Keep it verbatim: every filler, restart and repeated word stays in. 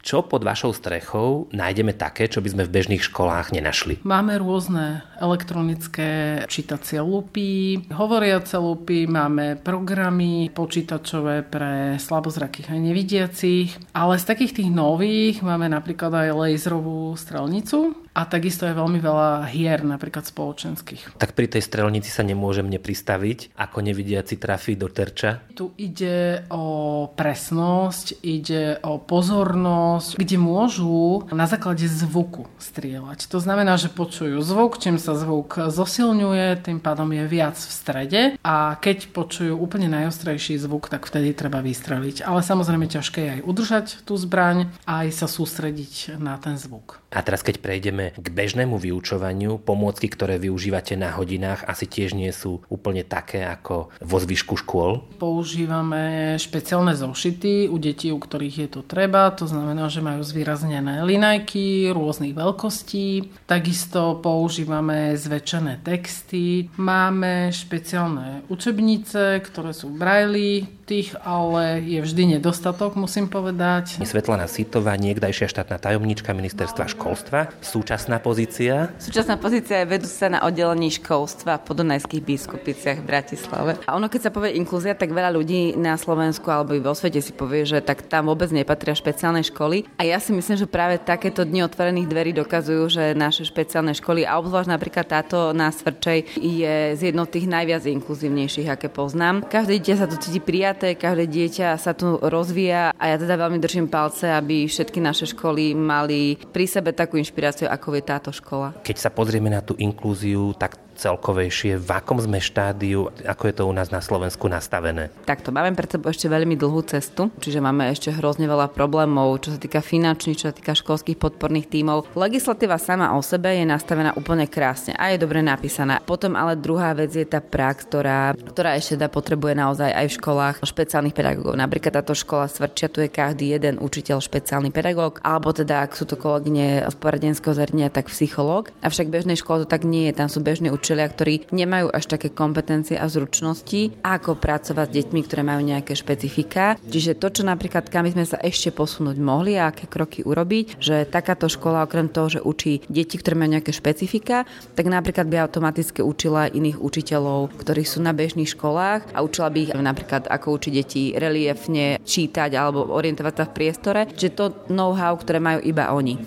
Čo pod vašou strechou nájdeme také, čo by sme v bežných školách nenašli? Máme rôzne elektronické čítacie lupy, hovoriace lupy, máme programy počítačové pre slabozrakých a nevidiacich, ale z takých tých nových máme napríklad aj laserovú strelnicu a takisto je veľmi veľa hier, napríklad spoločenských. Tak pri tej strelnici sa nemôžem nepristaviť, ako nevidiaci trafí do terča? Tu ide o presnosť, ide o pozornosť, kde môžu na základe zvuku strieľať. To znamená, že počujú zvuk, čím sa zvuk zosilňuje, tým pádom je viac v strede a keď počujú úplne najostrejší zvuk, tak vtedy treba vystreliť. Ale samozrejme ťažké je aj udržať tú zbraň a aj sa sústrediť na ten zvuk. A teraz keď prejdeme k bežnému vyučovaniu, pomôcky, ktoré využívate na hodinách, asi tiež nie sú úplne také ako vo zvyšku škôl? Používame špeciálne zošity u detí, u ktorých je to treba. To znamená, že majú zvýraznené linajky rôznych veľkostí. Takisto používame zväčšené texty. Máme špeciálne učebnice, ktoré sú v brailli. Tých ale je vždy nedostatok, musím povedať. Svetlana Sitová, niekdajšia štátna tajomníčka ministerstva školstva. Súčasná pozícia? Súčasná pozícia je vedúca na oddelení školstva v Podunajských Biskupiciach v Bratislave. A ono, keď sa povie inklúzia, tak veľa ľudí na Slovensku alebo i vo svete si povie, že tak tam vôbec nepatria špeciálne školy. A ja si myslím, že práve takéto dni otvorených dverí dokazujú, že naše špeciálne školy, a obzvlášť napríklad táto na Svrčej, je z jednou tých najviac inkluzívnejších, aké poznám. Každé dieťa sa tu cíti prijaté, každé dieťa sa tu rozvíja a ja teda veľmi držím palce, aby všetky naše školy mali pri sebe takú inšpiráciu, ako je táto škola. Keď sa pozrieme na tú inklúziu, tak celkovejšie, v akom sme štádiu, ako je to u nás na Slovensku nastavené? Takto, máme pred sebou ešte veľmi dlhú cestu, čiže máme ešte hrozne veľa problémov, čo sa týka finančných, čo sa týka školských podporných tímov. Legislatíva sama o sebe je nastavená úplne krásne a je dobre napísaná. Potom ale druhá vec je tá prax, ktorá, ktorá ešte teda potrebuje naozaj aj v školách špeciálnych pedagógov. Napríklad táto škola Svrčia, tu je každý jeden učiteľ špeciálny pedagóg, alebo teda ak sú to kolegyne z poradenského zariadenia, tak psychológ. Avšak v bežnej škole to tak nie je, tam sú bežní učitelia, ktorí nemajú až také kompetencie a zručnosti, ako pracovať s deťmi, ktoré majú nejaké špecifika. Čiže to, čo napríklad, kam by sme sa ešte posunúť mohli a aké kroky urobiť, že takáto škola okrem toho, že učí deti, ktoré majú nejaké špecifika, tak napríklad by automaticky učila iných učiteľov, ktorí sú na bežných školách a učila by ich napríklad ako učiť deti reliefne čítať alebo orientovať sa v priestore, že to know-how, ktoré majú iba oni.